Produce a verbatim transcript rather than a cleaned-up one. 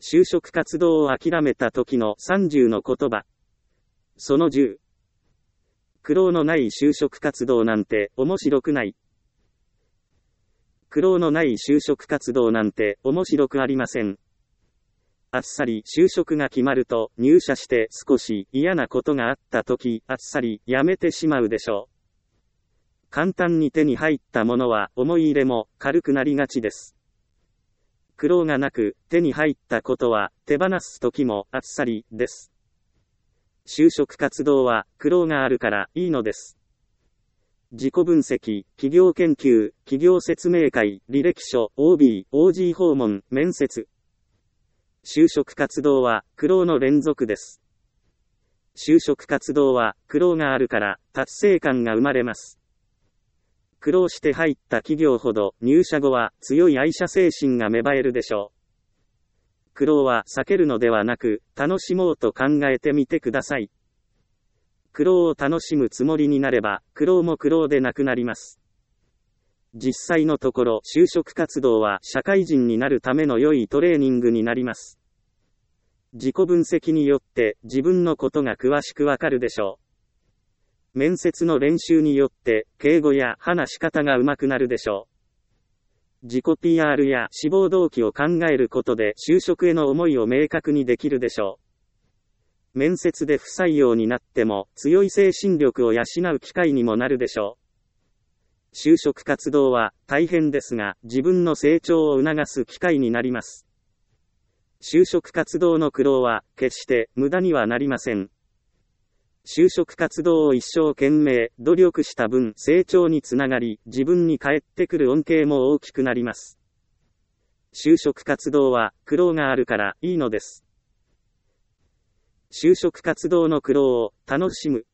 就職活動を諦めた時のさんじゅうの言葉。そのじゅう。苦労のない就職活動なんて面白くない。苦労のない就職活動なんて面白くありません。あっさり就職が決まると入社して少し嫌なことがあった時、あっさりやめてしまうでしょう。簡単に手に入ったものは思い入れも軽くなりがちです。苦労がなく手に入ったことは手放す時もあっさりです。就職活動は苦労があるからいいのです。自己分析、企業研究、企業説明会、履歴書、オービー、オージー 訪問、面接。就職活動は苦労の連続です。就職活動は苦労があるから達成感が生まれます。苦労して入った企業ほど入社後は強い愛社精神が芽生えるでしょう。苦労は避けるのではなく楽しもうと考えてみてください。苦労を楽しむつもりになれば苦労も苦労でなくなります。実際のところ就職活動は社会人になるための良いトレーニングになります。自己分析によって自分のことが詳しくわかるでしょう。面接の練習によって敬語や話し方が上手くなるでしょう。自己 ピーアール や志望動機を考えることで就職への思いを明確にできるでしょう。面接で不採用になっても強い精神力を養う機会にもなるでしょう。就職活動は大変ですが自分の成長を促す機会になります。就職活動の苦労は決して無駄にはなりません。就職活動を一生懸命努力した分成長につながり自分に返ってくる恩恵も大きくなります。就職活動は苦労があるからいいのです。就職活動の苦労を楽しむ。